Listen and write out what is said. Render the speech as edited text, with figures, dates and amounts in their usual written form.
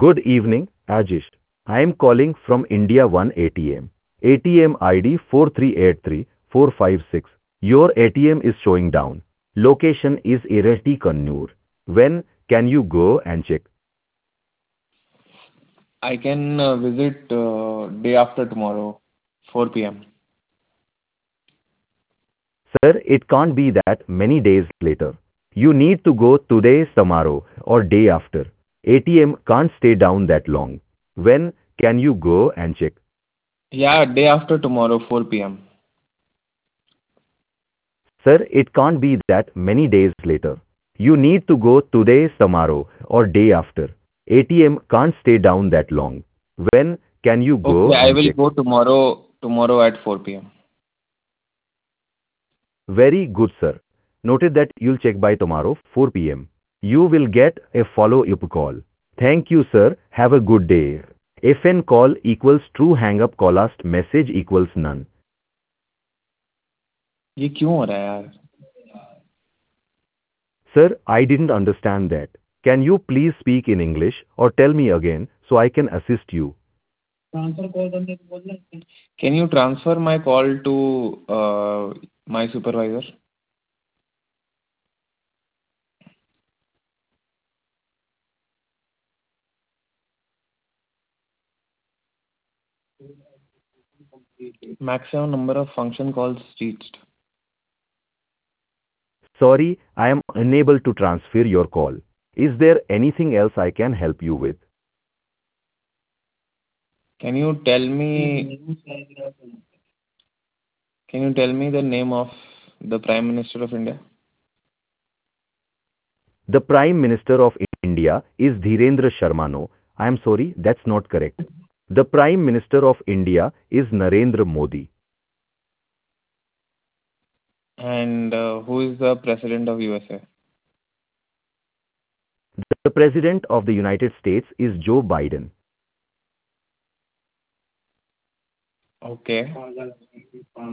Good evening, Ajish. I am calling from India 1 ATM. ATM ID 4383456. Your ATM is showing down. Location is Irati Kannur. When can you go and check? I can visit day after tomorrow, 4 p.m. Sir, it can't be that many days later. You need to go today, tomorrow, or day after. ATM can't stay down that long. When can you go and check? Yeah, day after tomorrow, 4 p.m. Sir, it can't be that many days later. You need to go today, tomorrow, or day after. ATM can't stay down that long. When can you Okay, go I and will check? go tomorrow at 4 p.m. Very good, sir. Noted that you'll check by tomorrow, 4 p.m. You will get a follow-up call. Thank you, sir. Have a good day. FN call equals true hang-up callast message equals none. ये क्यों हो रहा है यार? Sir, I didn't understand that. Can you please speak in English or tell me again so I can assist you? Can you transfer my call to my supervisor? Maximum number of function calls reached. Sorry, I am unable to transfer your call. Is there anything else I can help you with? Can you tell me the name of the Prime Minister of India? The Prime Minister of India is Dhirendra Sharma. No, I am sorry, that's not correct. The Prime Minister of India is Narendra Modi. And who is the President of USA? The President of the United States is Joe Biden. Okay.